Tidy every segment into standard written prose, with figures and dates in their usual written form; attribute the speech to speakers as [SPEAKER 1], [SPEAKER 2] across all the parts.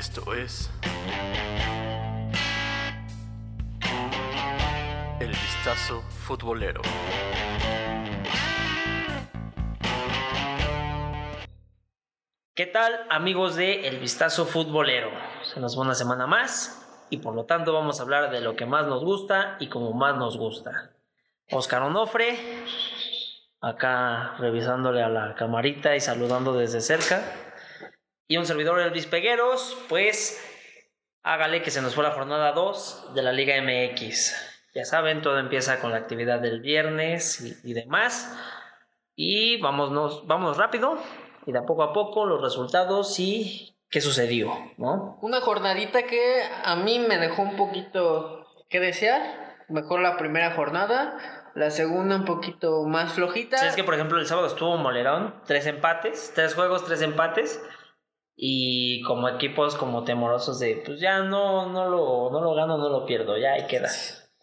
[SPEAKER 1] Esto es El Vistazo Futbolero.
[SPEAKER 2] ¿Qué tal, amigos de El Vistazo Futbolero? Se nos va una semana más y por lo tanto vamos a hablar de lo que más nos gusta y como más nos gusta. Óscar Onofre, acá revisándole a la camarita y saludando desde cerca. Y un servidor, Elvis Pegueros, pues hágale que se nos fue la jornada 2 de la Liga MX. Ya saben, todo empieza con la actividad del viernes y demás. Y vámonos rápido y de a poco los resultados y qué sucedió, ¿no?
[SPEAKER 3] Una jornadita que a mí me dejó un poquito que desear. Mejor la primera jornada, la segunda un poquito más flojita.
[SPEAKER 2] Sí, es que por ejemplo el sábado estuvo molerón, 3 juegos, 3 empates. Y como equipos como temorosos de pues ya no lo gano, no lo pierdo, ya ahí queda.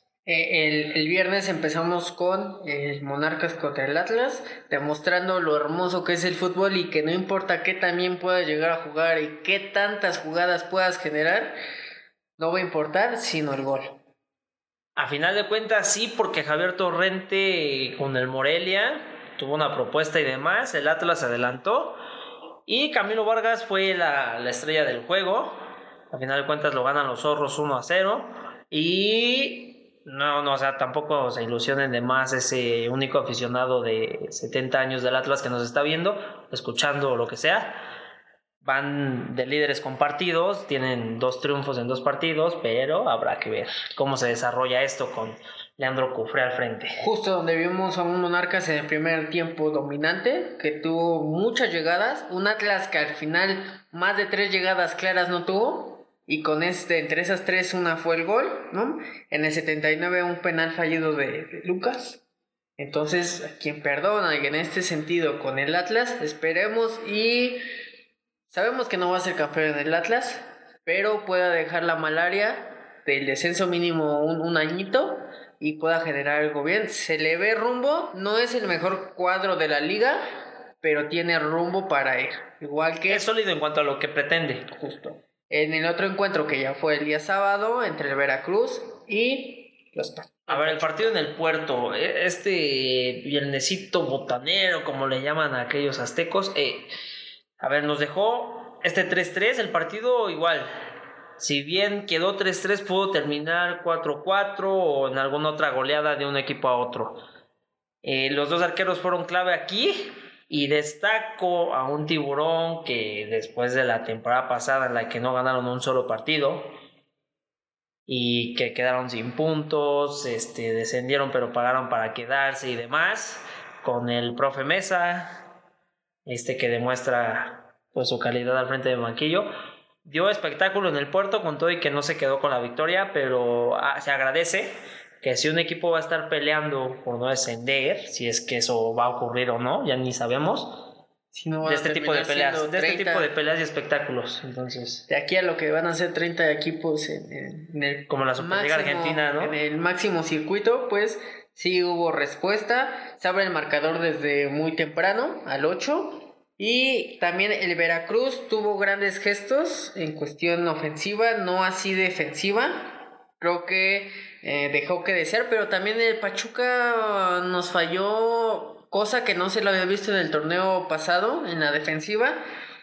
[SPEAKER 3] El viernes empezamos con el Monarcas contra el Atlas, demostrando lo hermoso que es el fútbol y que no importa qué también puedas llegar a jugar y qué tantas jugadas puedas generar, no va a importar sino el gol.
[SPEAKER 2] A final de cuentas sí, porque Javier Torrente con el Morelia tuvo una propuesta y demás, el Atlas se adelantó y Camilo Vargas fue la estrella del juego. A final de cuentas lo ganan los Zorros 1-0 y no, o sea, tampoco se ilusionen de más ese único aficionado de 70 años del Atlas que nos está viendo, escuchando o lo que sea. Van de líderes compartidos, tienen 2 triunfos en 2 partidos, pero habrá que ver cómo se desarrolla esto con Leandro Cufré al frente.
[SPEAKER 3] Justo donde vimos a un Monarcas en el primer tiempo dominante, que tuvo muchas llegadas, un Atlas que al final más de 3 llegadas claras no tuvo, y con entre esas 3 una fue el gol, ¿no? En el 79 un penal fallido de Lucas. Entonces, quien perdona y en este sentido con el Atlas, esperemos y sabemos que no va a ser campeón en el Atlas, pero pueda dejar la malaria del descenso mínimo un añito y pueda generar algo bien. Se le ve rumbo, no es el mejor cuadro de la liga, pero tiene rumbo para ir. Igual que
[SPEAKER 2] es sólido en cuanto a lo que pretende.
[SPEAKER 3] Justo. En el otro encuentro que ya fue el día sábado entre el Veracruz y los Pachuca.
[SPEAKER 2] A ver, el partido en el Puerto, este viernesito botanero, como le llaman a aquellos aztecos, a ver, nos dejó este 3-3, el partido igual. Si bien quedó 3-3, pudo terminar 4-4 o en alguna otra goleada de un equipo a otro. Los 2 arqueros fueron clave aquí y destaco a un Tiburón que después de la temporada pasada en la que no ganaron un solo partido y que quedaron sin puntos, descendieron pero pagaron para quedarse y demás, con el profe Mesa, que demuestra pues su calidad al frente del banquillo. Dio espectáculo en el Puerto con todo y que no se quedó con la victoria, pero se agradece que si un equipo va a estar peleando por no descender, si es que eso va a ocurrir o no, ya ni sabemos,
[SPEAKER 3] si no
[SPEAKER 2] de este tipo de peleas, y espectáculos. Entonces,
[SPEAKER 3] de aquí a lo que van a ser 30 equipos en el
[SPEAKER 2] como la Superliga Argentina, ¿no?
[SPEAKER 3] En el máximo circuito, pues sí hubo respuesta. Se abre el marcador desde muy temprano, al 8. Y también el Veracruz tuvo grandes gestos en cuestión ofensiva, no así defensiva. Creo que dejó que desear, pero también el Pachuca nos falló, cosa que no se lo había visto en el torneo pasado, en la defensiva.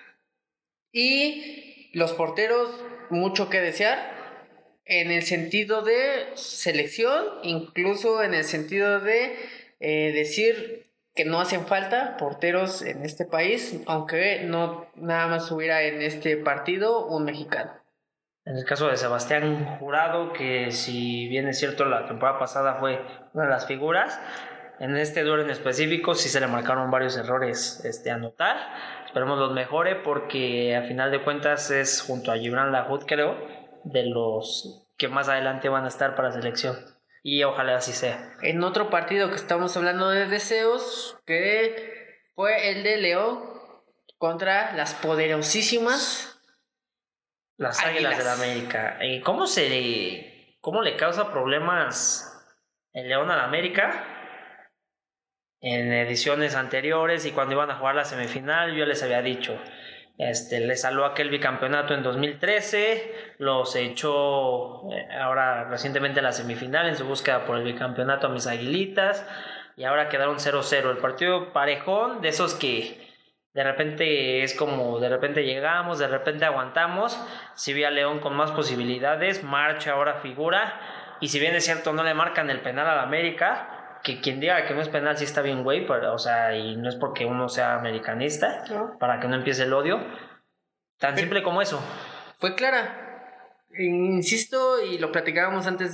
[SPEAKER 3] Y los porteros, mucho que desear, en el sentido de selección, incluso en el sentido de decir que no hacen falta porteros en este país, aunque no nada más hubiera en este partido un mexicano.
[SPEAKER 2] En el caso de Sebastián Jurado, que si bien es cierto la temporada pasada fue una de las figuras, en este duelo en específico sí se le marcaron varios errores a anotar. Esperemos los mejore porque a final de cuentas es junto a Gibran Lahoud, creo, de los que más adelante van a estar para selección. Y ojalá así sea.
[SPEAKER 3] En otro partido que estamos hablando de deseos, que fue el de León contra las poderosísimas
[SPEAKER 2] las Águilas del América. ¿Cómo le causa problemas el León al América? En ediciones anteriores y cuando iban a jugar la semifinal, yo les había dicho, Le salvó aquel bicampeonato en 2013, los echó ahora recientemente a la semifinal en su búsqueda por el bicampeonato a mis Aguilitas, y ahora quedaron 0-0. El partido parejón, de esos que de repente es como, de repente llegamos, de repente aguantamos. Si vi a León con más posibilidades, marcha ahora figura, y si bien es cierto no le marcan el penal al América, que quien diga que no es penal sí está bien güey, pero, o sea, y no es porque uno sea americanista,
[SPEAKER 3] No.
[SPEAKER 2] para que no empiece el odio, tan simple como eso.
[SPEAKER 3] Fue clara. Insisto, y lo platicábamos antes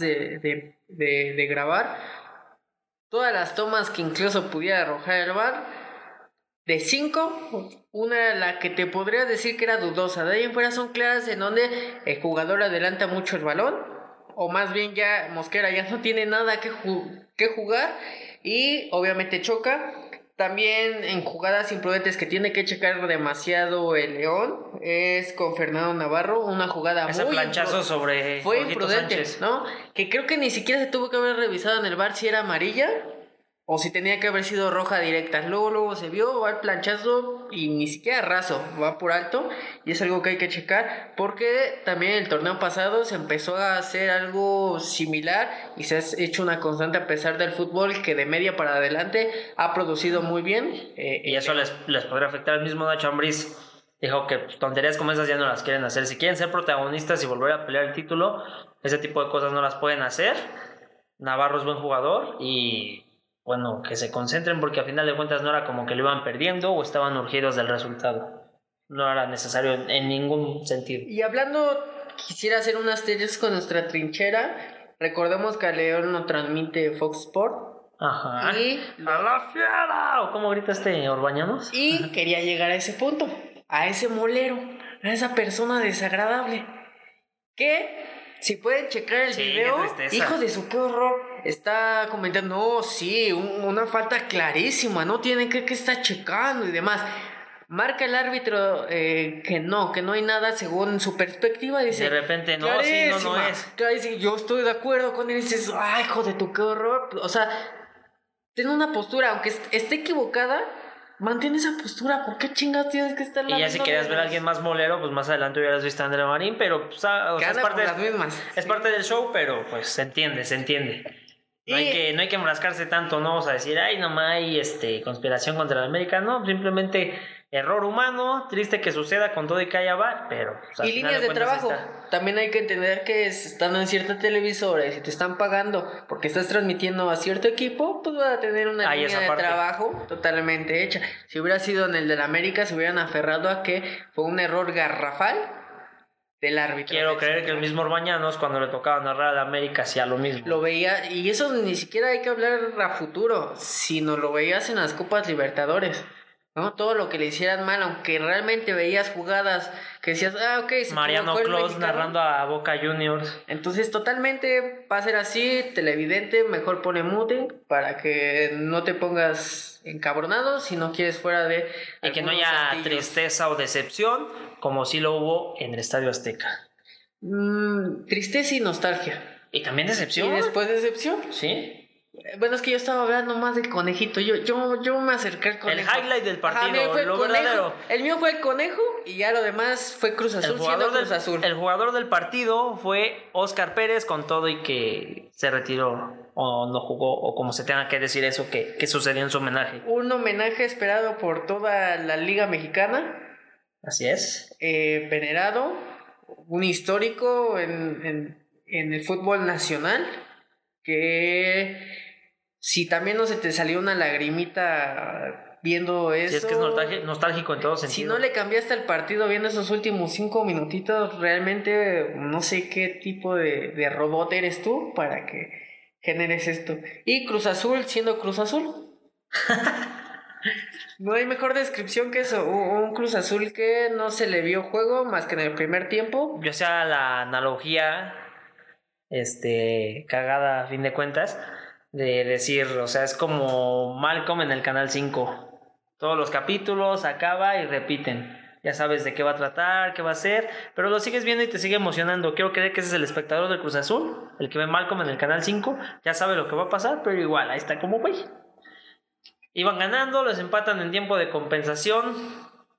[SPEAKER 3] de grabar, todas las tomas que incluso pudiera arrojar el VAR, de 5, una la que te podrías decir que era dudosa, de ahí en fuera son claras en donde el jugador adelanta mucho el balón, o más bien ya Mosquera ya no tiene nada que jugar y obviamente choca. También en jugadas imprudentes que tiene que checar demasiado el León es con Fernando Navarro, una jugada
[SPEAKER 2] ese
[SPEAKER 3] muy
[SPEAKER 2] planchazo sobre
[SPEAKER 3] fue
[SPEAKER 2] Jorgito
[SPEAKER 3] imprudente,
[SPEAKER 2] Sánchez,
[SPEAKER 3] ¿no? Que creo que ni siquiera se tuvo que haber revisado en el VAR si era amarilla o si tenía que haber sido roja directa. Luego se vio, va el planchazo y ni siquiera raso, va por alto, y es algo que hay que checar porque también el torneo pasado se empezó a hacer algo similar y se ha hecho una constante a pesar del fútbol que de media para adelante ha producido muy bien.
[SPEAKER 2] y eso les podría afectar. El mismo Nacho Ambriz dijo que tonterías como esas ya no las quieren hacer. Si quieren ser protagonistas y volver a pelear el título, ese tipo de cosas no las pueden hacer. Navarro es buen jugador y bueno, que se concentren porque a final de cuentas no era como que lo iban perdiendo o estaban urgidos del resultado. No era necesario en ningún sentido.
[SPEAKER 3] Y hablando, quisiera hacer un asterisco con nuestra trinchera. Recordemos que a León lo transmite Fox Sport.
[SPEAKER 2] Ajá.
[SPEAKER 3] Y
[SPEAKER 2] ¡a la fiera! ¿O cómo grita Orbañanos?
[SPEAKER 3] Y quería llegar a ese punto, a ese molero, a esa persona desagradable. Que, si pueden checar el video, hijo de su, qué horror, está comentando, no, sí, una falta clarísima, no tiene que estar checando y demás. Marca el árbitro que no hay nada según su perspectiva, dice.
[SPEAKER 2] De repente, no, sí, no es.
[SPEAKER 3] Clarísima, yo estoy de acuerdo con él, dices, ay, hijo de tu, qué horror. O sea, ten una postura, aunque esté equivocada, mantén esa postura. ¿Por qué chingados tienes que estar?
[SPEAKER 2] Y ya si querías ver a alguien más molero, pues más adelante hubieras visto a André Marín, pero pues, o sea, es parte del show, pero pues se entiende. No hay que enfrascarse tanto, ¿no? O sea, decir, ay, nomás hay conspiración contra la América, no, simplemente error humano, triste que suceda con todo y que haya VAR, pero...
[SPEAKER 3] y líneas de trabajo, también hay que entender que estando en cierta televisora y si te están pagando porque estás transmitiendo a cierto equipo, pues vas a tener una línea de trabajo totalmente hecha. Si hubiera sido en el del América, se hubieran aferrado a que fue un error garrafal del árbitro.
[SPEAKER 2] Quiero creer que el mismo Orbañanos, cuando le tocaba narrar a la América, hacía lo mismo.
[SPEAKER 3] Lo veía, y eso ni siquiera hay que hablar a futuro, sino lo veías en las Copas Libertadores, ¿no? Todo lo que le hicieran mal, aunque realmente veías jugadas que decías, ok,
[SPEAKER 2] Mariano Clos narrando a Boca Juniors.
[SPEAKER 3] Entonces, totalmente va a ser así, televidente, mejor pone mute para que no te pongas encabronado si no quieres fuera de...
[SPEAKER 2] Y que no haya tristeza o decepción, como sí lo hubo en el Estadio Azteca.
[SPEAKER 3] Tristeza y nostalgia.
[SPEAKER 2] Y también decepción.
[SPEAKER 3] Y después decepción.
[SPEAKER 2] Sí.
[SPEAKER 3] Bueno, es que yo estaba hablando más del conejito. Yo me acerqué al conejo.
[SPEAKER 2] El highlight del partido, lo verdadero.
[SPEAKER 3] El mío fue el conejo y ya lo demás fue Cruz Azul, Cruz Azul.
[SPEAKER 2] El jugador del partido fue Óscar Pérez, con todo y que se retiró o no jugó, o como se tenga que decir eso, que sucedió en su homenaje.
[SPEAKER 3] Un homenaje esperado por toda la Liga Mexicana.
[SPEAKER 2] Así es.
[SPEAKER 3] Venerado, un histórico en el fútbol nacional, que si también no se te salió una lagrimita viendo eso.
[SPEAKER 2] Si es que es nostálgico en todo sentido.
[SPEAKER 3] Si no le cambiaste el partido viendo esos últimos 5 minutitos, realmente no sé qué tipo de robot eres tú para que generes esto. Y Cruz Azul siendo Cruz Azul. No hay mejor descripción que eso. Un Cruz Azul que no se le vio juego más que en el primer tiempo.
[SPEAKER 2] Yo sea la analogía cagada a fin de cuentas, de decir, o sea, es como Malcolm en el Canal 5. Todos los capítulos acaba y repiten. Ya sabes de qué va a tratar, qué va a hacer, pero lo sigues viendo y te sigue emocionando. Quiero creer que ese es el espectador del Cruz Azul, el que ve Malcolm en el Canal 5. Ya sabe lo que va a pasar, pero igual, ahí está como güey. Iban ganando, los empatan en tiempo de compensación.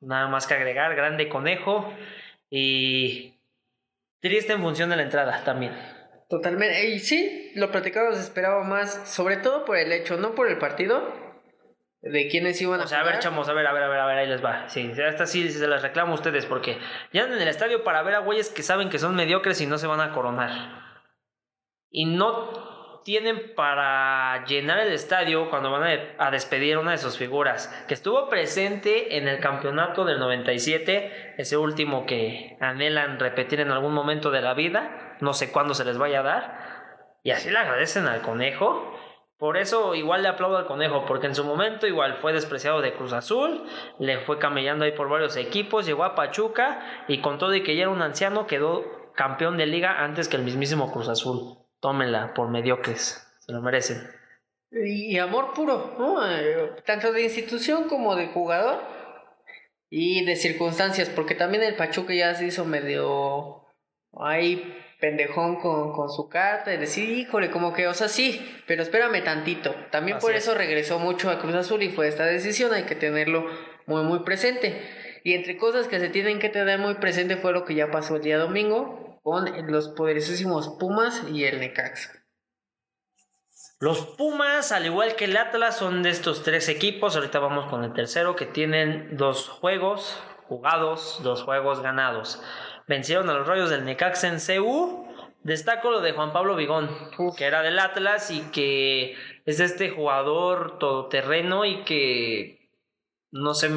[SPEAKER 2] nada más que agregar, grande Conejo y triste en función de la entrada también.
[SPEAKER 3] Totalmente, y sí, lo platicábamos, esperaba más, sobre todo por el hecho, no por el partido, de quiénes iban a
[SPEAKER 2] O sea, a
[SPEAKER 3] jugar.
[SPEAKER 2] ver, chamos, a ver, ahí les va. Sí, esta sí se las reclamo a ustedes porque ya andan en el estadio para ver a güeyes que saben que son mediocres y no se van a coronar. Y no tienen para llenar el estadio cuando van a despedir una de sus figuras, que estuvo presente en el campeonato del 97, ese último que anhelan repetir en algún momento de la vida, no sé cuándo se les vaya a dar, y así le agradecen al Conejo. Por eso igual le aplaudo al Conejo, porque en su momento igual fue despreciado de Cruz Azul, le fue camellando ahí por varios equipos, llegó a Pachuca y con todo y que ya era un anciano quedó campeón de liga antes que el mismísimo Cruz Azul. Tómenla por mediocres, se lo merecen.
[SPEAKER 3] Y amor puro, ¿no? Tanto de institución como de jugador y de circunstancias, porque también el Pachuca ya se hizo medio ahí pendejón con su carta y decir, híjole, como que, o sea, sí, pero espérame tantito. También
[SPEAKER 2] Así
[SPEAKER 3] por
[SPEAKER 2] es.
[SPEAKER 3] eso regresó mucho a Cruz Azul y fue esta decisión, hay que tenerlo muy, muy presente. Y entre cosas que se tienen que tener muy presente fue lo que ya pasó el día domingo con los poderosísimos Pumas y el Necaxa.
[SPEAKER 2] Los Pumas, al igual que el Atlas, son de estos tres equipos. Ahorita vamos con el tercero, que tienen 2 juegos jugados, 2 juegos ganados. Vencieron a los Rayos del Necaxa en CU. Destaco lo de Juan Pablo Vigón, que era del Atlas y que es este jugador todoterreno y que no sé,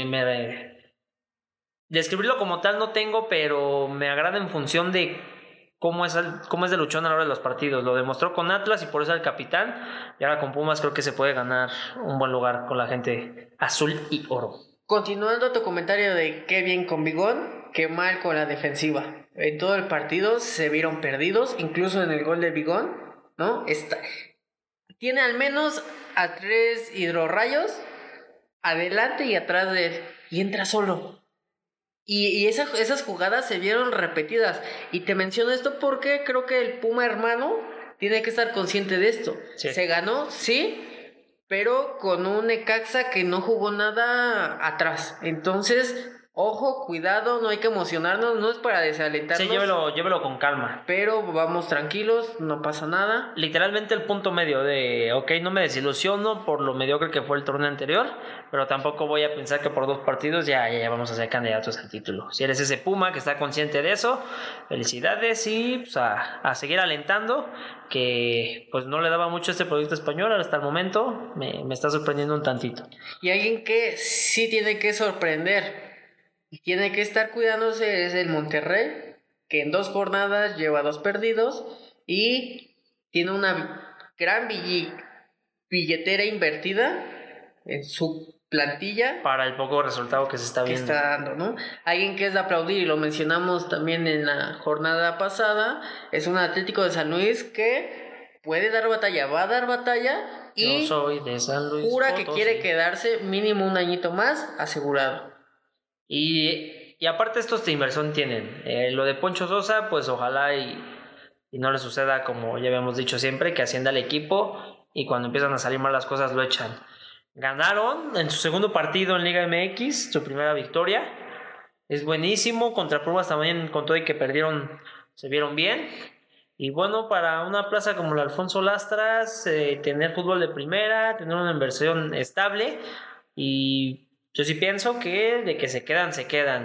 [SPEAKER 2] describirlo como tal no tengo, pero me agrada en función de cómo es de luchón a la hora de los partidos. Lo demostró con Atlas y por eso es el capitán. Y ahora con Pumas creo que se puede ganar un buen lugar con la gente azul y oro.
[SPEAKER 3] Continuando tu comentario de qué bien con Bigón, qué mal con la defensiva. En todo el partido se vieron perdidos, incluso en el gol de Bigón, ¿no? Tiene al menos a 3 hidrorrayos adelante y atrás de él, y entra solo. Y esas jugadas se vieron repetidas. Y te menciono esto porque creo que el Puma hermano tiene que estar consciente de esto.
[SPEAKER 2] Sí.
[SPEAKER 3] Se ganó, sí, pero con un Necaxa que no jugó nada atrás. Entonces, ojo, cuidado, no hay que emocionarnos, no es para desalentarnos.
[SPEAKER 2] Sí, llévelo con calma.
[SPEAKER 3] Pero vamos tranquilos, no pasa nada.
[SPEAKER 2] Literalmente el punto medio de, ok, no me desilusiono por lo mediocre que fue el torneo anterior, pero tampoco voy a pensar que por 2 partidos ya vamos a ser candidatos al título. Si eres ese Puma que está consciente de eso, felicidades y pues, a seguir alentando, que pues no le daba mucho este proyecto español hasta el momento, me está sorprendiendo un tantito.
[SPEAKER 3] Y alguien que sí tiene que sorprender y tiene que estar cuidándose es el Monterrey, que en 2 jornadas lleva 2 perdidos y tiene una gran billetera invertida en su plantilla
[SPEAKER 2] Para el poco resultado que se está
[SPEAKER 3] que
[SPEAKER 2] viendo.
[SPEAKER 3] está dando, ¿no? Alguien que es de aplaudir, y lo mencionamos también en la jornada pasada, es un Atlético de San Luis que puede dar batalla, va a dar batalla y
[SPEAKER 2] Yo soy de San Luis
[SPEAKER 3] jura que
[SPEAKER 2] Potosí.
[SPEAKER 3] quiere quedarse mínimo un añito más asegurado.
[SPEAKER 2] Y aparte estos de inversión tienen. Lo de Poncho Sosa, pues ojalá y no le suceda como ya habíamos dicho siempre, que ascienda al equipo y cuando empiezan a salir mal las cosas lo echan. Ganaron en su segundo partido en Liga MX, su primera victoria. Es buenísimo, contra Pumas también con todo y que perdieron, se vieron bien. Y bueno, para una plaza como la Alfonso Lastras, tener fútbol de primera, tener una inversión estable y yo sí pienso que de que se quedan.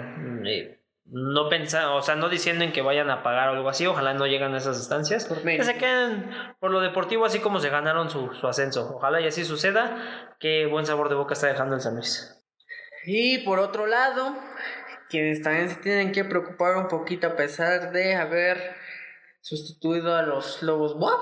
[SPEAKER 2] No pensando, o sea, no diciendo en que vayan a pagar o algo así, ojalá no lleguen a esas instancias, que se queden por lo deportivo así como se ganaron su ascenso. Ojalá y así suceda. Qué buen sabor de boca está dejando el San Luis.
[SPEAKER 3] Y por otro lado, quienes también se tienen que preocupar un poquito a pesar de haber sustituido a los Lobos WAP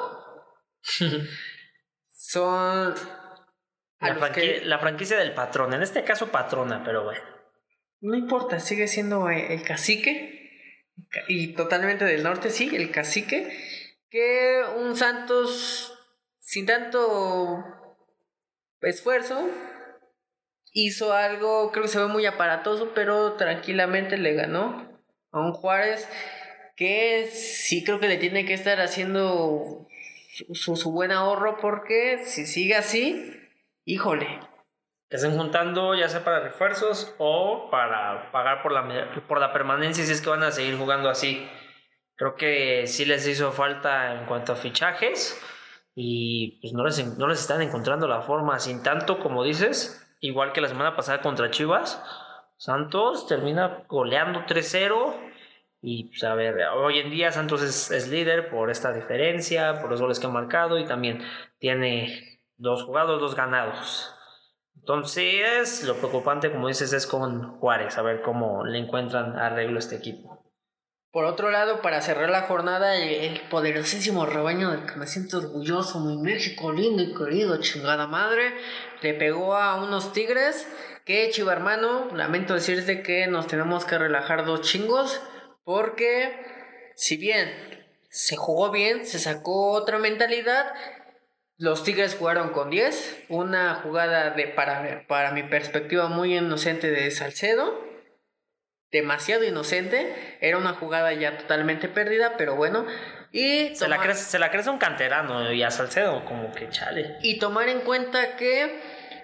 [SPEAKER 3] son
[SPEAKER 2] La franquicia del patrón, en este caso patrona, pero bueno.
[SPEAKER 3] No importa, sigue siendo el cacique y totalmente del norte, sí, el cacique, que un Santos sin tanto esfuerzo hizo algo, creo que se ve muy aparatoso, pero tranquilamente le ganó a un Juárez que sí creo que le tiene que estar haciendo su buen ahorro, porque si sigue así, híjole,
[SPEAKER 2] que estén juntando ya sea para refuerzos o para pagar por la permanencia si es que van a seguir jugando así. Creo que sí les hizo falta en cuanto a fichajes y pues no les están encontrando la forma, sin tanto como dices, igual que la semana pasada contra Chivas. Santos termina goleando 3-0 y pues a ver, hoy en día Santos es líder por esta diferencia, por los goles que ha marcado y también tiene 2 jugados, 2 ganados. Entonces, lo preocupante, como dices, es con Juárez, a ver cómo le encuentran arreglo a este equipo.
[SPEAKER 3] Por otro lado, para cerrar la jornada, el poderosísimo rebaño del que me siento orgulloso, mi México lindo y querido, chingada madre, le pegó a unos Tigres que, chivo hermano, lamento decirte que nos tenemos que relajar 2 chingos, porque si bien se jugó bien, se sacó otra mentalidad. Los Tigres jugaron con 10, una jugada para mi perspectiva muy inocente de Salcedo, demasiado inocente, era una jugada ya totalmente perdida, pero bueno, y
[SPEAKER 2] se la crece un canterano y a Salcedo como que chale.
[SPEAKER 3] Y tomar en cuenta que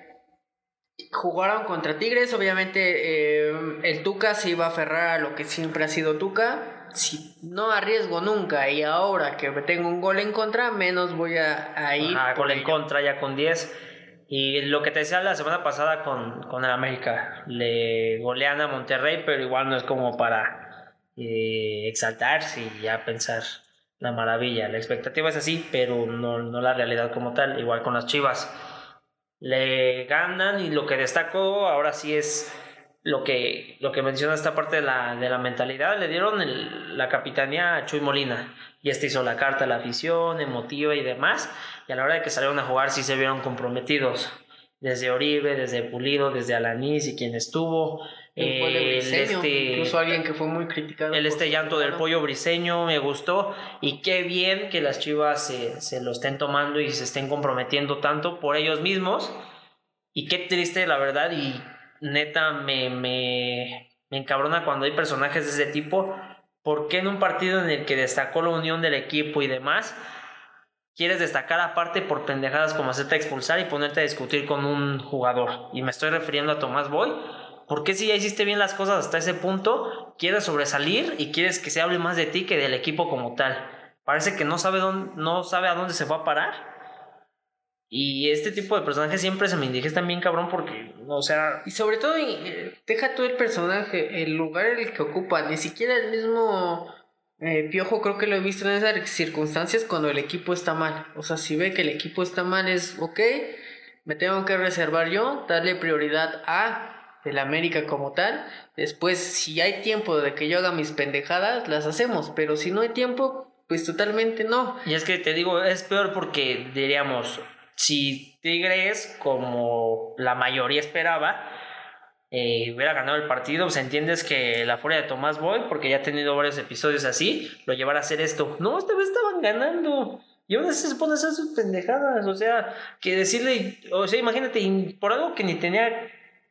[SPEAKER 3] jugaron contra Tigres, obviamente el Tuca se iba a aferrar a lo que siempre ha sido Tuca. Si no arriesgo nunca y ahora que tengo un gol en contra, menos voy a ir.
[SPEAKER 2] Gol en contra ya con 10. Y lo que te decía la semana pasada con el América, le golean a Monterrey, pero igual no es como para exaltarse y ya pensar la maravilla. La expectativa es así, pero no la realidad como tal. Igual con las Chivas. Le ganan y lo que destaco ahora sí es lo que menciona esta parte de la mentalidad. Le dieron la capitanía a Chuy Molina y hizo la carta a la afición, emotiva y demás, y a la hora de que salieron a jugar sí se vieron comprometidos, desde Oribe, desde Pulido, desde Alanís y quien estuvo,
[SPEAKER 3] incluso alguien que fue muy criticado,
[SPEAKER 2] llanto del pollo Briseño me gustó, y qué bien que las Chivas se lo estén tomando y se estén comprometiendo tanto por ellos mismos, y qué triste la verdad, y neta me encabrona cuando hay personajes de ese tipo. ¿Por qué en un partido en el que destacó la unión del equipo y demás quieres destacar aparte por pendejadas como hacerte expulsar y ponerte a discutir con un jugador? Y me estoy refiriendo a Tomás Boy. ¿Por qué si ya hiciste bien las cosas hasta ese punto quieres sobresalir y quieres que se hable más de ti que del equipo como tal? Parece que no sabe a dónde se fue a parar. Y este tipo de personajes siempre se me indigestan bien cabrón porque, o sea...
[SPEAKER 3] Y sobre todo, deja tú el personaje, el lugar en el que ocupa, ni siquiera el mismo Piojo creo que lo he visto en esas circunstancias cuando el equipo está mal. O sea, si ve que el equipo está mal es, ok, me tengo que reservar yo, darle prioridad a el América como tal. Después, si hay tiempo de que yo haga mis pendejadas, las hacemos, pero si no hay tiempo, pues totalmente no.
[SPEAKER 2] Y es que te digo, es peor porque diríamos... Si Tigres, como la mayoría esperaba, hubiera ganado el partido, pues entiendes que la furia de Tomás Boy, porque ya ha tenido varios episodios así, lo llevara a hacer esto. No, esta vez estaban ganando. Y aún así se pone a hacer sus pendejadas. O sea, que decirle, o sea, imagínate, por algo que ni tenía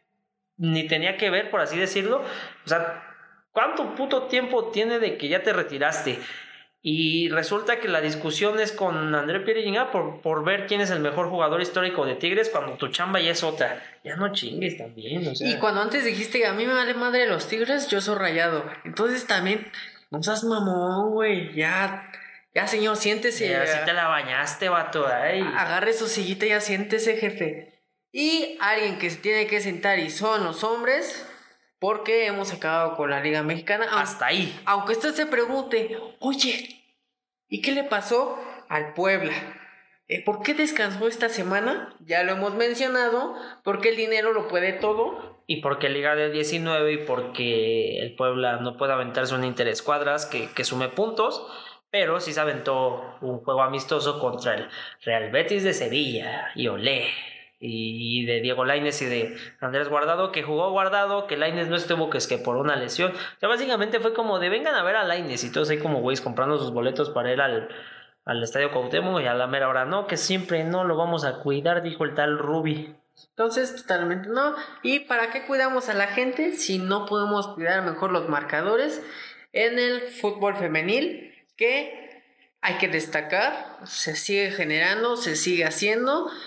[SPEAKER 2] que ver, por así decirlo. O sea, ¿cuánto puto tiempo tiene de que ya te retiraste? Y resulta que la discusión es con André Pierre Gignac por ver quién es el mejor jugador histórico de Tigres cuando tu chamba ya es otra. Ya no chingues también, o sea.
[SPEAKER 3] Y cuando antes dijiste a mí me vale madre los Tigres, yo soy Rayado. Entonces también, no seas mamón, güey. Ya señor, siéntese.
[SPEAKER 2] Ya si te la bañaste, vato. Ay.
[SPEAKER 3] Agarre su sillita y ya siéntese, jefe. Y alguien que se tiene que sentar y son los hombres... Porque hemos acabado con la Liga Mexicana.
[SPEAKER 2] Hasta ahí.
[SPEAKER 3] Aunque usted se pregunte, oye, ¿y qué le pasó al Puebla? ¿Por qué descansó esta semana? Ya lo hemos mencionado, porque el dinero lo puede todo.
[SPEAKER 2] Y porque Liga de 19 y porque el Puebla no puede aventarse un interescuadras que sume puntos, pero sí se aventó un juego amistoso contra el Real Betis de Sevilla y olé. Y de Diego Lainez y de Andrés Guardado, que jugó Guardado, que Lainez no estuvo, que es que por una lesión. O sea, básicamente fue como de vengan a ver a Lainez y todos ahí como güeyes comprando sus boletos para ir al Estadio Cuauhtémoc, y a la mera hora no, que siempre no lo vamos a cuidar, dijo el tal Rubi.
[SPEAKER 3] Entonces, totalmente no. ¿Y para qué cuidamos a la gente si no podemos cuidar mejor los marcadores? En el fútbol femenil, que hay que destacar, se sigue generando, se sigue haciendo.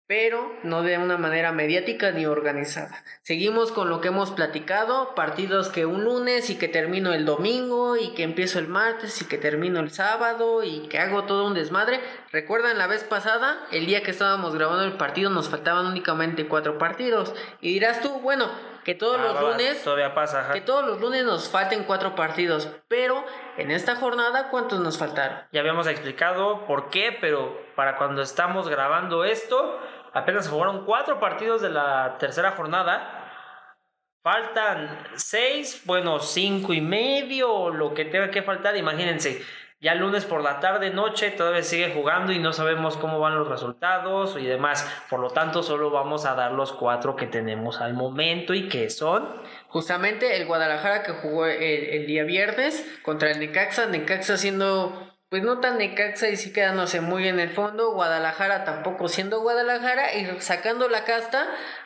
[SPEAKER 3] pero no de una manera mediática ni organizada. Seguimos con lo que hemos platicado, partidos que un lunes y que termino el domingo y que empiezo el martes y que termino el sábado y que hago todo un desmadre. ¿Recuerdan la vez pasada? El día que estábamos grabando el partido nos faltaban únicamente 4 partidos. Y dirás tú, bueno, que todos los lunes
[SPEAKER 2] todavía pasa, ajá.
[SPEAKER 3] Que todos los lunes nos falten 4 partidos, pero en esta jornada ¿cuántos nos faltaron?
[SPEAKER 2] Ya habíamos explicado por qué, pero para cuando estamos grabando esto, apenas se jugaron 4 partidos de la tercera jornada. Faltan 6, bueno, 5 y medio, lo que tenga que faltar. Imagínense, ya el lunes por la tarde, noche, todavía sigue jugando y no sabemos cómo van los resultados y demás. Por lo tanto, solo vamos a dar los 4 que tenemos al momento y que son...
[SPEAKER 3] Justamente el Guadalajara, que jugó el día viernes contra el Necaxa siendo... pues no tan Necaxa y sí quedándose muy en el fondo. Guadalajara tampoco siendo Guadalajara y sacando la casta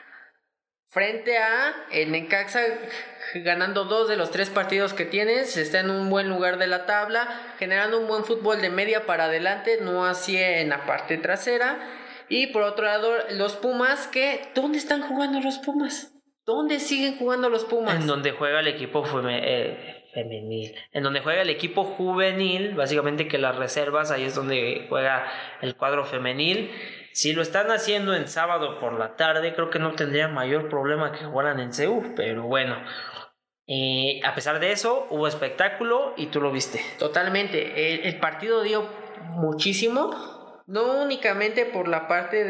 [SPEAKER 3] frente a el Necaxa, ganando 2 de los 3 partidos que tienes. Está en un buen lugar de la tabla, generando un buen fútbol de media para adelante, no así en la parte trasera. Y por otro lado los Pumas, que ¿dónde están jugando los Pumas? ¿Dónde siguen jugando los Pumas?
[SPEAKER 2] En donde juega el equipo femenil. En donde juega el equipo juvenil, básicamente que las reservas, ahí es donde juega el cuadro femenil. Si lo están haciendo en sábado por la tarde, creo que no tendría mayor problema que jugaran en CEU, pero bueno. A pesar de eso, hubo espectáculo y tú lo viste.
[SPEAKER 3] Totalmente. El partido dio muchísimo. No únicamente por la parte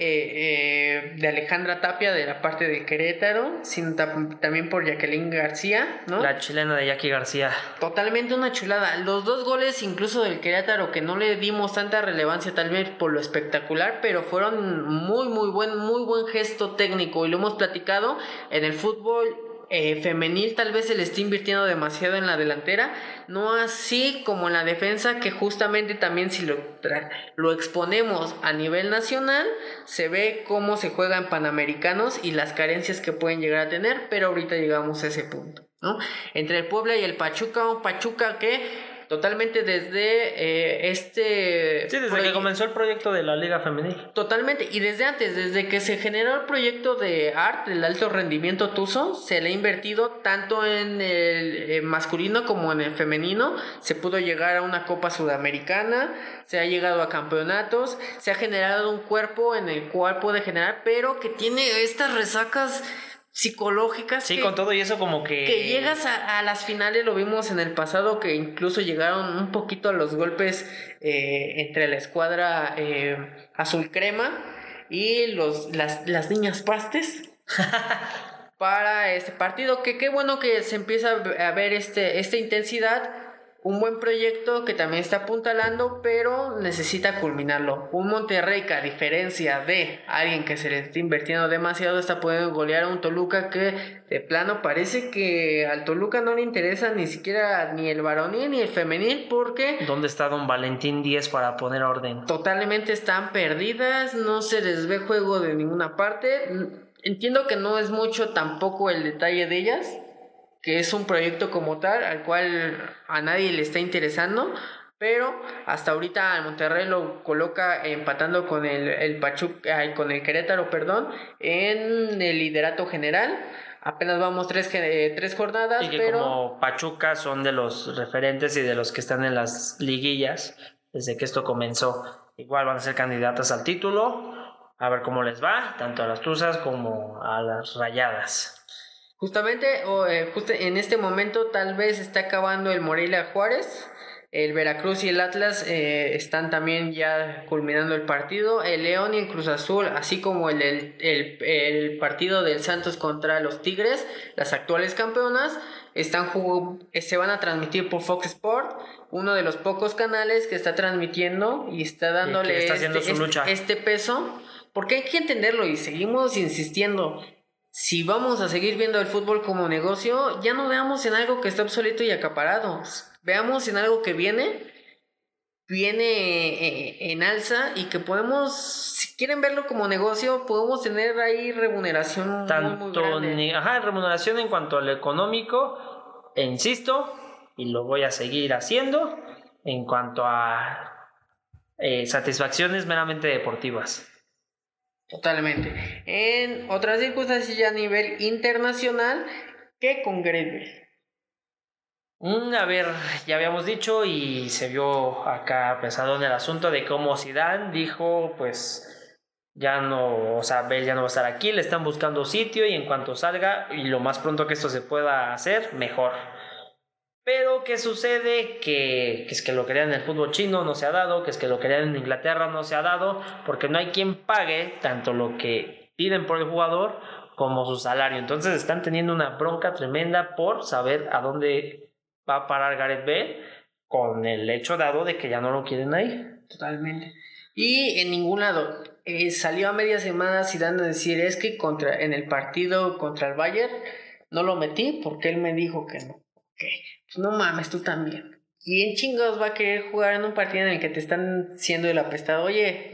[SPEAKER 3] de Alejandra Tapia, de la parte de Querétaro, sino también por Jacqueline García, ¿no?
[SPEAKER 2] La chilena de Jackie García.
[SPEAKER 3] Totalmente una chulada. Los 2 goles, incluso del Querétaro, que no le dimos tanta relevancia tal vez por lo espectacular, pero fueron muy buen gesto técnico. Y lo hemos platicado en el fútbol femenil, tal vez se le esté invirtiendo demasiado en la delantera, no así como en la defensa, que justamente también si lo exponemos a nivel nacional, se ve cómo se juega en Panamericanos y las carencias que pueden llegar a tener, pero ahorita llegamos a ese punto, ¿no? Entre el Puebla y el Pachuca, un Pachuca que totalmente desde
[SPEAKER 2] desde que comenzó el proyecto de la Liga Femenil.
[SPEAKER 3] Totalmente, y desde antes, desde que se generó el proyecto de ART, el alto rendimiento Tuzo, se le ha invertido tanto en el masculino como en el femenino. Se pudo llegar a una Copa Sudamericana, se ha llegado a campeonatos, se ha generado un cuerpo en el cual puede generar, pero que tiene estas resacas psicológicas.
[SPEAKER 2] Sí, con todo y eso como que
[SPEAKER 3] llegas a las finales, lo vimos en el pasado, que incluso llegaron un poquito a los golpes entre la escuadra azul crema y las niñas pastes para este partido, que qué bueno que se empieza a ver esta intensidad. Un buen proyecto que también está apuntalando, pero necesita culminarlo. Un Monterrey que, a diferencia de alguien que se le está invirtiendo demasiado, está pudiendo golear a un Toluca que de plano parece que al Toluca no le interesa ni siquiera ni el varonil ni el femenil, porque
[SPEAKER 2] ¿dónde está don Valentín Díez para poner orden?
[SPEAKER 3] Totalmente están perdidas, no se les ve juego de ninguna parte. Entiendo que no es mucho tampoco el detalle de ellas, que es un proyecto como tal, al cual a nadie le está interesando, pero hasta ahorita al Monterrey lo coloca empatando con el Pachuca, con el Querétaro, en el liderato general. Apenas vamos 3 jornadas,
[SPEAKER 2] y que
[SPEAKER 3] pero
[SPEAKER 2] como Pachuca son de los referentes y de los que están en las liguillas desde que esto comenzó. Igual van a ser candidatas al título, a ver cómo les va, tanto a las Tuzas como a las Rayadas.
[SPEAKER 3] Justamente en este momento tal vez está acabando el Morelia Juárez, el Veracruz y el Atlas están también ya culminando el partido, el León y el Cruz Azul, así como el partido del Santos contra los Tigres, las actuales campeonas, se van a transmitir por Fox Sport, uno de los pocos canales que está transmitiendo y está dándole
[SPEAKER 2] está haciendo su lucha.
[SPEAKER 3] Este peso, porque hay que entenderlo y seguimos insistiendo. Si vamos a seguir viendo el fútbol como negocio, ya no veamos en algo que está obsoleto y acaparado. Veamos en algo que viene en alza y que podemos, si quieren verlo como negocio, podemos tener ahí remuneración muy grande.
[SPEAKER 2] Remuneración en cuanto al económico, e insisto, y lo voy a seguir haciendo, en cuanto a satisfacciones meramente deportivas.
[SPEAKER 3] Totalmente. En otras circunstancias ya a nivel internacional, ¿qué con Gareth Bale?
[SPEAKER 2] A ver, ya habíamos dicho y se vio acá pesado en el asunto de cómo Zidane dijo, pues ya no, o sea, Bale ya no va a estar aquí, le están buscando sitio y en cuanto salga y lo más pronto que esto se pueda hacer, mejor. Pero ¿qué sucede? Que es que lo querían en el fútbol chino no se ha dado, que es que lo querían en Inglaterra no se ha dado, porque no hay quien pague tanto lo que piden por el jugador como su salario. Entonces están teniendo una bronca tremenda por saber a dónde va a parar Gareth Bale con el hecho dado de que ya no lo quieren ahí.
[SPEAKER 3] Totalmente. Y en ningún lado. Salió a media semana Zidane a decir, es que en el partido contra el Bayern no lo metí porque él me dijo que no. Okay. Pues no mames, tú también. ¿Quién chingados va a querer jugar en un partido en el que te están siendo el apestado?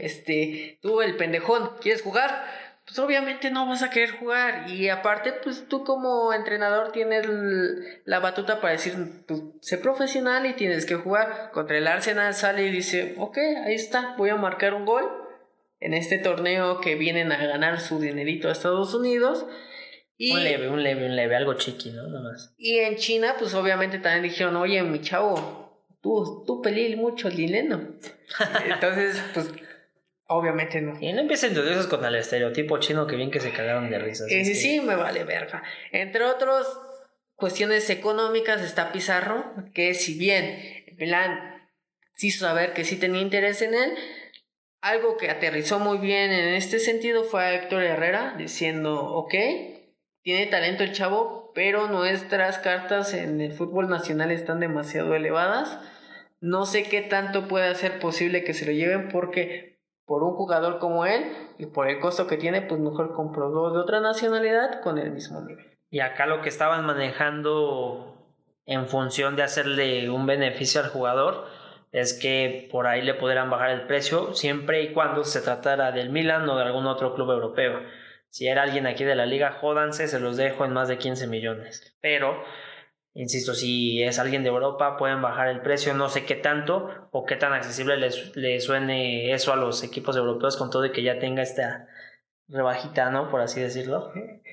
[SPEAKER 3] Oye, tú el pendejón, ¿quieres jugar? Pues obviamente no vas a querer jugar. Y aparte, pues tú como entrenador tienes la batuta para decir, pues sé profesional y tienes que jugar. Contra el Arsenal sale y dice, ok, ahí está, voy a marcar un gol en este torneo que vienen a ganar su dinerito a Estados Unidos.
[SPEAKER 2] Y, un leve, algo chiqui, ¿no? Nada más.
[SPEAKER 3] Y en China, pues obviamente también dijeron, oye, mi chavo, tú peleas mucho el dinero. Entonces, pues, obviamente no.
[SPEAKER 2] Y no empiecen de esos con el estereotipo chino que bien que se cagaron de risas.
[SPEAKER 3] Sí, me vale verga. Entre otras cuestiones económicas está Pizarro, que si bien Milán hizo saber que sí tenía interés en él, algo que aterrizó muy bien en este sentido fue a Héctor Herrera diciendo, ok, tiene talento el chavo, pero nuestras cartas en el fútbol nacional están demasiado elevadas. No sé qué tanto puede ser posible que se lo lleven porque por un jugador como él y por el costo que tiene, pues mejor compro dos de otra nacionalidad con el mismo nivel.
[SPEAKER 2] Y acá lo que estaban manejando en función de hacerle un beneficio al jugador es que por ahí le pudieran bajar el precio siempre y cuando se tratara del Milan o de algún otro club europeo. Si era alguien aquí de la liga, jódanse, se los dejo en más de 15 millones. Pero, insisto, si es alguien de Europa, pueden bajar el precio, no sé qué tanto o qué tan accesible les suene eso a los equipos europeos con todo de que ya tenga esta rebajita, ¿no? Por así decirlo.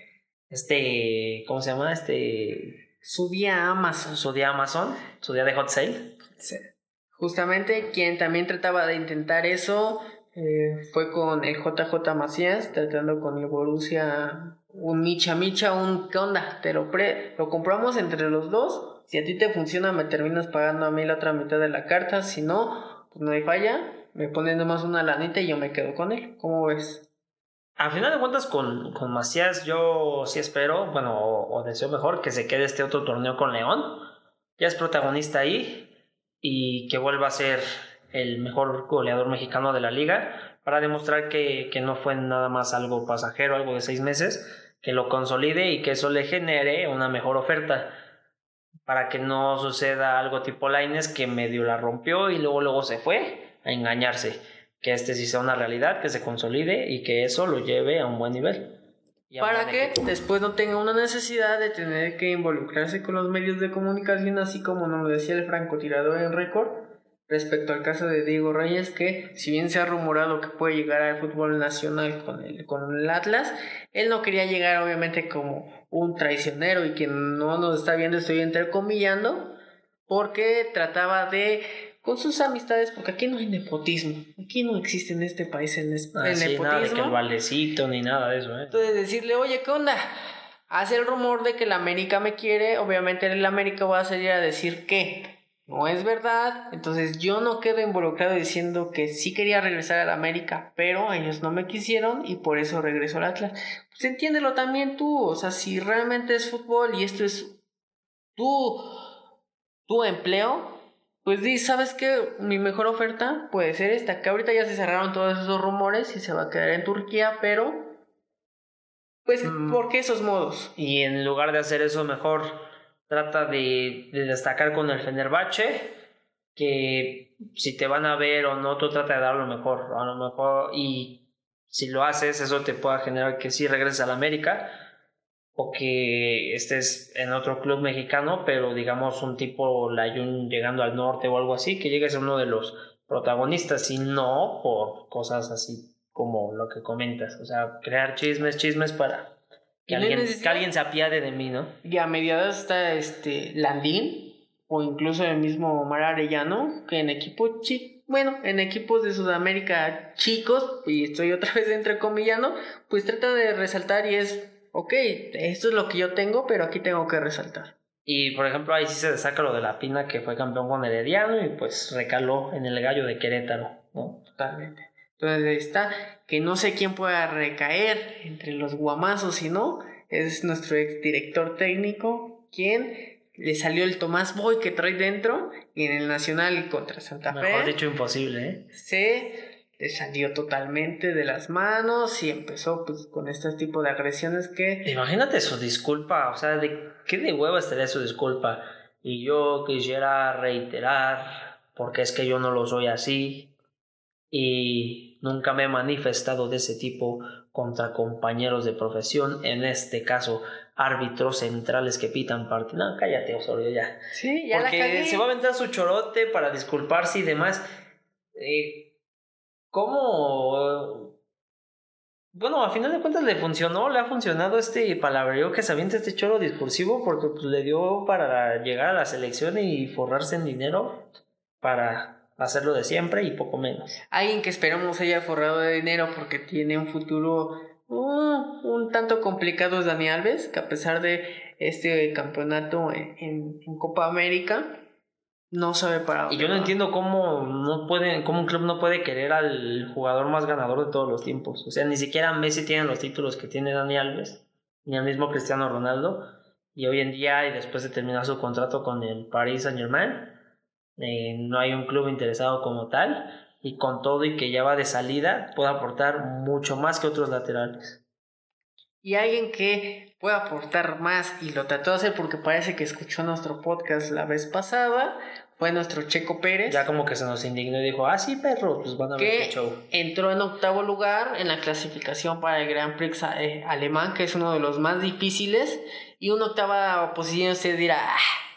[SPEAKER 2] ¿Cómo se llama?
[SPEAKER 3] Su día Amazon.
[SPEAKER 2] Su día de hot sale.
[SPEAKER 3] Sí. Justamente quien también trataba de intentar eso fue con el JJ Macías, tratando con el Borussia un micha, ¿qué onda? Lo compramos entre los dos, si a ti te funciona me terminas pagando a mí la otra mitad de la carta, si no, pues no hay falla, me pones nomás una lanita y yo me quedo con él, ¿cómo ves?
[SPEAKER 2] A final de cuentas con Macías yo sí espero, bueno, o deseo mejor que se quede este otro torneo con León, ya es protagonista ahí y que vuelva a ser el mejor goleador mexicano de la liga para demostrar que no fue nada más algo pasajero, algo de 6 meses, que lo consolide y que eso le genere una mejor oferta para que no suceda algo tipo Lainez que medio la rompió y luego se fue a engañarse, que sí sea una realidad, que se consolide y que eso lo lleve a un buen nivel.
[SPEAKER 3] Para que después no tenga una necesidad de tener que involucrarse con los medios de comunicación, así como nos lo decía el francotirador en récord respecto al caso de Diego Reyes, que si bien se ha rumorado que puede llegar al fútbol nacional con el Atlas, él no quería llegar obviamente como un traicionero, y quien no nos está viendo estoy entrecomillando, porque trataba de con sus amistades, porque aquí no hay nepotismo, aquí no existe en este país el nepotismo.
[SPEAKER 2] Nada de que el valecito ni nada de eso,
[SPEAKER 3] Entonces decirle, oye, ¿qué onda? Hace el rumor de que el América me quiere, obviamente el América va a salir a decir que no es verdad, entonces yo no quedo involucrado diciendo que sí quería regresar al América, pero ellos no me quisieron y por eso regreso al Atlas. Pues entiéndelo también tú, o sea, si realmente es fútbol y esto es tu empleo, pues di, ¿sabes qué? Mi mejor oferta puede ser esta, que ahorita ya se cerraron todos esos rumores y se va a quedar en Turquía, pero pues, ¿por qué esos modos?
[SPEAKER 2] Y en lugar de hacer eso, mejor trata de destacar con el Fenerbahce, que si te van a ver o no, tú trata de dar lo mejor, a lo mejor, y si lo haces, eso te pueda generar que sí regreses a la América, o que estés en otro club mexicano, pero digamos un tipo Layún llegando al norte o algo así, que llegues a uno de los protagonistas, y no por cosas así como lo que comentas, o sea, crear chismes para que alguien se apiade de mí, ¿no?
[SPEAKER 3] Y a mediados está Landín, o incluso el mismo Omar Arellano, que en equipos en equipos de Sudamérica chicos, y estoy otra vez entrecomillando, pues tratan de resaltar y es, ok, esto es lo que yo tengo, pero aquí tengo que resaltar.
[SPEAKER 2] Y por ejemplo ahí sí se destaca lo de La Pina, que fue campeón con Herediano y pues recaló en el Gallo de Querétaro, ¿no?
[SPEAKER 3] Totalmente. Entonces ahí está, que no sé quién pueda recaer entre los guamazos, y no, es nuestro exdirector técnico, quien le salió el Tomás Boy que trae dentro, y en el Nacional contra Santa Fe.
[SPEAKER 2] Mejor dicho, imposible, ¿eh?
[SPEAKER 3] Se le salió totalmente de las manos y empezó pues con este tipo de agresiones que...
[SPEAKER 2] Imagínate su disculpa, o sea, ¿de qué de hueva estaría su disculpa? Y yo quisiera reiterar, porque es que yo no lo soy así, y nunca me he manifestado de ese tipo contra compañeros de profesión, en este caso árbitros centrales que pitan partido. No, cállate, Osorio, ya.
[SPEAKER 3] Sí, ya
[SPEAKER 2] porque
[SPEAKER 3] la cagué.
[SPEAKER 2] se va a aventar su chorote para disculparse y demás. ¿Cómo? Bueno, a final de cuentas le ha funcionado este palabreo que se avienta este choro discursivo, porque pues, le dio para llegar a la selección y forrarse en dinero para hacerlo de siempre y poco menos.
[SPEAKER 3] Alguien que esperamos haya forrado de dinero porque tiene un futuro un tanto complicado es Dani Alves, que a pesar de este campeonato en Copa América no sabe para dónde
[SPEAKER 2] y yo no
[SPEAKER 3] va.
[SPEAKER 2] entiendo cómo un club no puede querer al jugador más ganador de todos los tiempos. O sea, ni siquiera Messi tiene los títulos que tiene Dani Alves, ni el mismo Cristiano Ronaldo, y hoy en día, y después de terminar su contrato con el Paris Saint-Germain, no hay un club interesado como tal, y con todo y que ya va de salida puede aportar mucho más que otros laterales.
[SPEAKER 3] Y alguien que pueda aportar más, y lo trató de hacer porque parece que escuchó nuestro podcast la vez pasada, fue nuestro Checo Pérez.
[SPEAKER 2] Ya como que se nos indignó y dijo, sí perro, pues van a ver qué show.
[SPEAKER 3] Entró en 8º lugar en la clasificación para el Grand Prix alemán, que es uno de los más difíciles, y una 8ª posición usted dirá,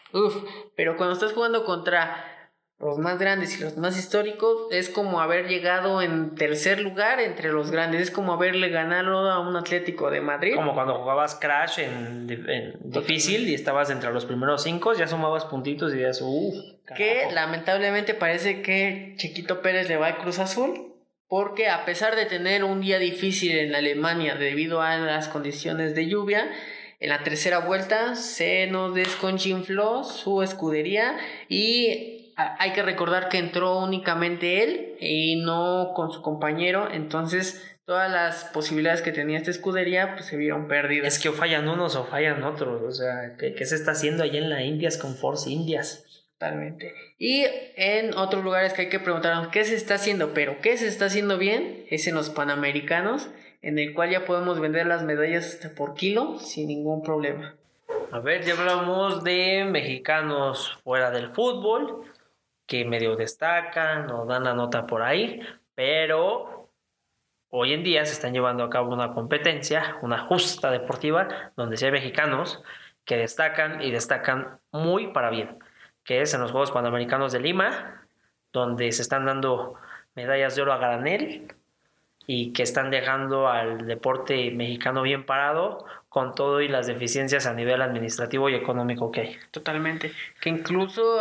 [SPEAKER 3] pero cuando estás jugando contra los más grandes y los más históricos, es como haber llegado en 3er lugar entre los grandes, es como haberle ganado a un Atlético de Madrid.
[SPEAKER 2] Como cuando jugabas Crash en difícil y estabas entre los primeros 5, ya sumabas puntitos y ya
[SPEAKER 3] que lamentablemente parece que Chiquito Pérez le va al Cruz Azul, porque a pesar de tener un día difícil en Alemania debido a las condiciones de lluvia, en la 3ª vuelta se nos desconchinfló su escudería, y hay que recordar que entró únicamente él y no con su compañero, entonces todas las posibilidades que tenía esta escudería pues se vieron perdidas.
[SPEAKER 2] Es que o fallan unos o fallan otros, o sea, ¿qué se está haciendo allá en la Indias con Force Indias?
[SPEAKER 3] Totalmente. Y en otros lugares que hay que preguntarnos qué se está haciendo, pero qué se está haciendo bien, es en los Panamericanos, en el cual ya podemos vender las medallas hasta por kilo sin ningún problema.
[SPEAKER 2] A ver, ya hablamos de mexicanos fuera del fútbol, que medio destacan o dan la nota por ahí, pero hoy en día se están llevando a cabo una competencia, una justa deportiva, donde sí hay mexicanos que destacan y destacan muy para bien, que es en los Juegos Panamericanos de Lima, donde se están dando medallas de oro a granel y que están dejando al deporte mexicano bien parado con todo y las deficiencias a nivel administrativo y económico que hay.
[SPEAKER 3] Totalmente, que incluso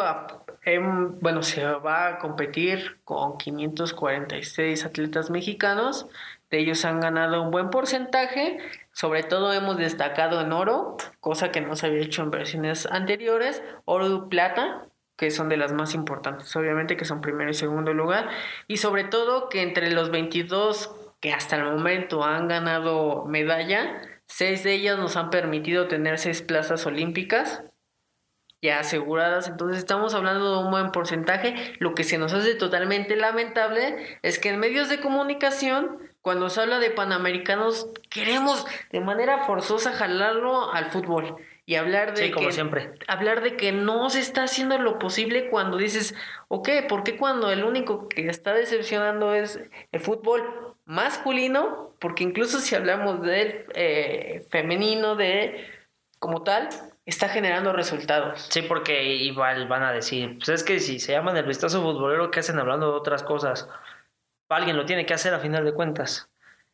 [SPEAKER 3] se va a competir con 546 atletas mexicanos, de ellos han ganado un buen porcentaje, sobre todo hemos destacado en oro, cosa que no se había hecho en versiones anteriores, oro y plata, que son de las más importantes, obviamente, que son primero y segundo lugar, y sobre todo que entre los 22 que hasta el momento han ganado medalla, 6 de ellas nos han permitido tener 6 plazas olímpicas ya aseguradas, entonces estamos hablando de un buen porcentaje. Lo que se nos hace totalmente lamentable es que en medios de comunicación, cuando se habla de panamericanos, queremos de manera forzosa jalarlo al fútbol y hablar de
[SPEAKER 2] como siempre.
[SPEAKER 3] Hablar de que no se está haciendo lo posible, cuando dices, ¿por qué cuando el único que está decepcionando es el fútbol masculino? Porque incluso si hablamos del femenino, de como tal, está generando resultados.
[SPEAKER 2] Sí, porque igual van a decir, pues es que si se llaman el vistazo futbolero, ¿qué hacen hablando de otras cosas? Alguien lo tiene que hacer a final de cuentas.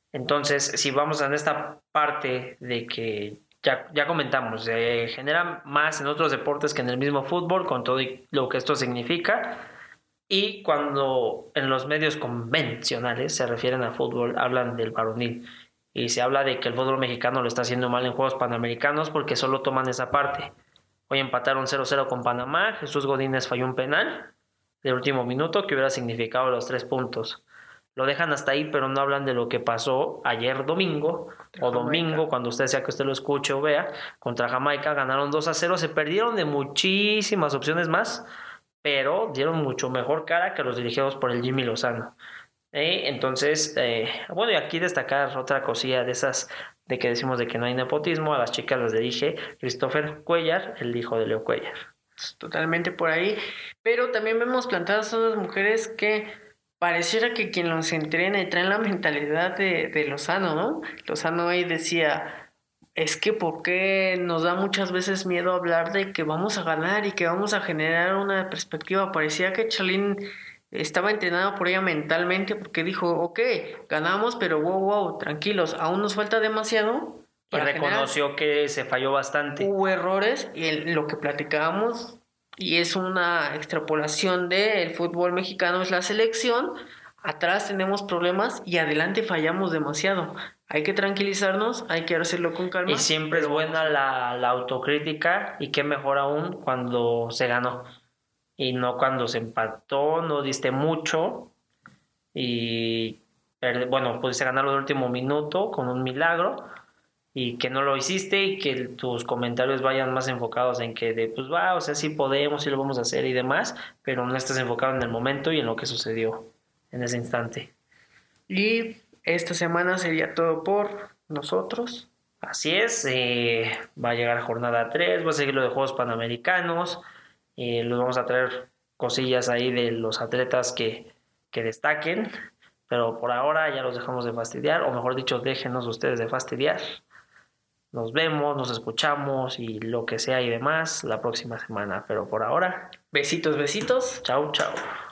[SPEAKER 2] Entonces, si vamos en esta parte de que ya comentamos, genera más en otros deportes que en el mismo fútbol, con todo lo que esto significa. Y cuando en los medios convencionales se refieren al fútbol, hablan del varonil. Y se habla de que el fútbol mexicano lo está haciendo mal en Juegos Panamericanos porque solo toman esa parte. Hoy empataron 0-0 con Panamá. Jesús Godínez falló un penal de último minuto que hubiera significado los 3 puntos. Lo dejan hasta ahí, pero no hablan de lo que pasó ayer domingo, o domingo, cuando usted sea que usted lo escuche o vea, contra Jamaica. Ganaron 2-0, se perdieron de muchísimas opciones más, pero dieron mucho mejor cara que los dirigidos por el Jimmy Lozano. Entonces, bueno, y aquí destacar otra cosilla de esas de que decimos de que no hay nepotismo. A las chicas les dirige Christopher Cuellar, el hijo de Leo Cuellar.
[SPEAKER 3] Totalmente por ahí, pero también vemos plantadas a las mujeres que pareciera que quien los entrena y traen la mentalidad de Lozano, ¿no? Lozano ahí decía, es que ¿por qué nos da muchas veces miedo hablar de que vamos a ganar y que vamos a generar una perspectiva? Parecía que Chalín estaba entrenado por ella mentalmente porque dijo, ok, ganamos, pero wow, tranquilos, aún nos falta demasiado.
[SPEAKER 2] Y reconoció que se falló bastante.
[SPEAKER 3] Hubo errores y lo que platicábamos, y es una extrapolación del fútbol mexicano, es la selección. Atrás tenemos problemas y adelante fallamos demasiado. Hay que tranquilizarnos, hay que hacerlo con calma.
[SPEAKER 2] Y siempre es buena la autocrítica, y qué mejor aún cuando se ganó. Y no cuando se empató, no diste mucho. Y bueno, pudiste ganarlo de último minuto con un milagro. Y que no lo hiciste y que tus comentarios vayan más enfocados en que pues o sea, sí podemos, sí lo vamos a hacer y demás, pero no estás enfocado en el momento y en lo que sucedió en ese instante.
[SPEAKER 3] Y esta semana sería todo por nosotros.
[SPEAKER 2] Así es, va a llegar jornada 3, va a seguir lo de Juegos Panamericanos, los vamos a traer cosillas ahí de los atletas que destaquen, pero por ahora ya los dejamos de fastidiar, o mejor dicho, déjenos ustedes de fastidiar. Nos vemos, nos escuchamos y lo que sea y demás la próxima semana. Pero por ahora,
[SPEAKER 3] besitos.
[SPEAKER 2] chao.